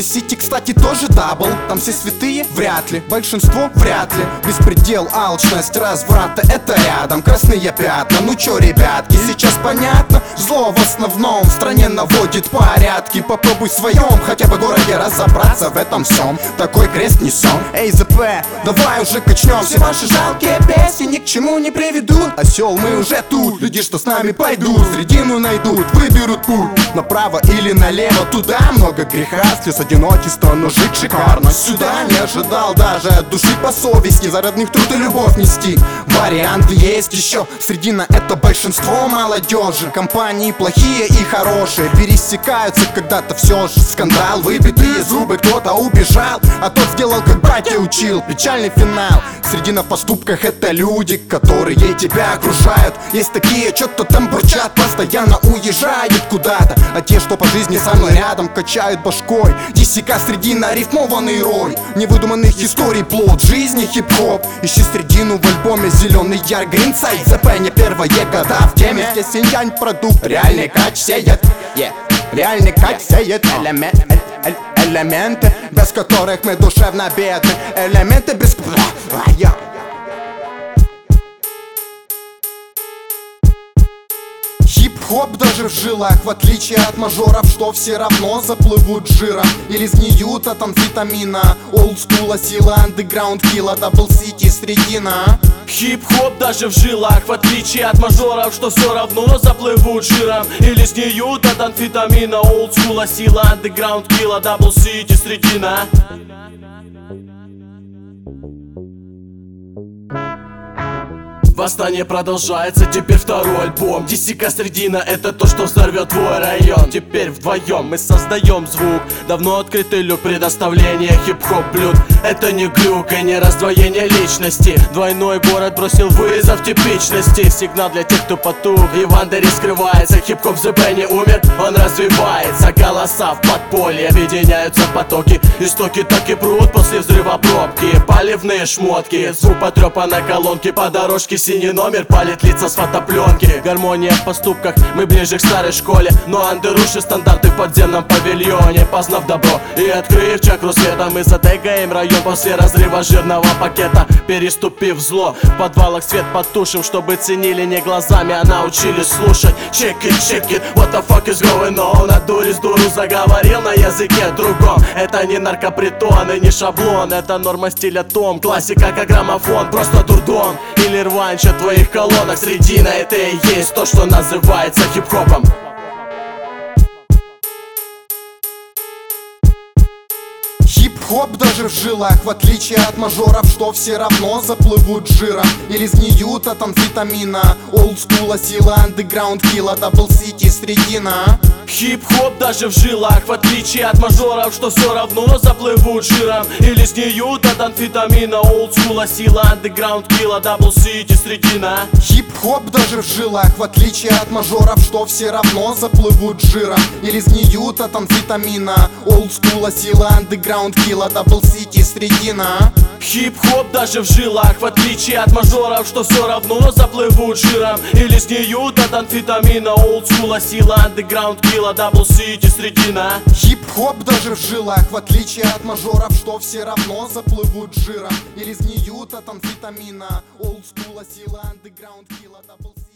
Vice, кстати, тоже дабл. Там все святые? Вряд ли. Большинство? Вряд ли. Беспредел, алчность, разврата — это рядом. Красные пятна, ну чё, ребятки, сейчас понятно? Зло в основном в стране наводит порядки. Попробуй в своем хотя бы городе разобраться в этом всем. Такой крест несем. Эй, ЗП, давай уже качнем. Все ваши жалкие песни ни к чему не приведут. Осел, мы уже тут. Люди, что с нами пойдут, средину найдут, выберут путь направо или налево. Туда много греха, слез одиночества, но жить шикарно. Сюда не ожидал даже от души по совести, за родных труд и любовь нести. Варианты есть еще. Средина — это большинство молодежи. Компании плохие и хорошие пересекаются когда-то все же. Скандал, выбитые зубы, кто-то убежал, а тот сделал, как батя учил. Печальный финал. Средина в поступках — это люди, которые тебя окружают. Есть такие, что-то там бурчат, постоянно уезжают куда-то. А те, что по жизни со мной рядом, качают башкой. Десика средина, рифмованный рой невыдуманных историй, плод жизни хип-хоп. Ищи средину в альбоме «Зеленый яр Гринсайд». ЗП не первые года в теме. Здесь синьянь продукт, реальный кач сеет. Реальный кач сеет элементы, без которых мы душевно бедны. Элементы без... Хип-хоп даже в жилах, в отличие от мажоров, что все равно заплывут жиром. Или сгниют от амфетамина. Олдскула сила, андеграунд килла, дабл сити средина. Хип-хоп даже в жилах, в отличие от мажоров, что все равно заплывут жиром. Или сгниют от амфетамина. Олдскула сила, андеграунд килла, дабл сити средина. Восстание продолжается, теперь второй альбом. Десика средина — это то, что взорвет твой район. Теперь вдвоем мы создаем звук. Давно открытый люк предоставления хип-хоп блюд. Это не глюк и не раздвоение личности. Двойной город бросил вызов типичности. Сигнал для тех, кто потух, и в андере скрывается. Хип-хоп в ЗП не умер, он развивается. Голоса в подполье, объединяются потоки. Истоки так и прут после взрыва пробки. Поливные шмотки, звук потрепанной колонки. По дорожке синий номер палит лица с фотопленки. Гармония в поступках, мы ближе к старой школе. Но андер рушит стандарты в подземном павильоне. Познав добро и открыв чакру света, мы затегаем район после разрыва жирного пакета. Переступив зло, в подвалах свет потушим, чтобы ценили не глазами, а научились слушать. Check it, what the fuck is going on? На дуре с дуру заговорил на языке другом. Это не наркопритон и не шаблон, это норма стиля том. Классика как граммофон, просто дурдом. Или рванч от твоих колонок. Средина — это и есть то, что называется хип-хопом. Хип-хоп даже в жилах, в отличие от мажоров, что все равно заплывут жиром. Или сгниют от амфетамина. Олдскула сила, андеграунд килла, дабл сити средина. Хип-хоп даже в жилах, в отличие от мажоров, что все равно заплывут жиром. Или сгниют от амфетамина. Олдскула сила, андеграунд килла, дабл сити средина. Хип-хоп даже в жилах, в отличие от мажоров, что все равно заплывут жиром. Или сгниют от амфетамина. Олдскула сила, андеграунд килла, дабл сити средина. Хип-хоп даже в жилах, в отличие от мажоров, что все равно заплывут жиром. Или сгниют от амфетамина. Олдскула сила, андеграунд килла, дабл сити средина. Хип-хоп даже в жилах, в отличие от мажоров, что все равно заплывут жиром. Или сгниют от амфетамина. Олдскула сила, андеграунд килла, дабл сити.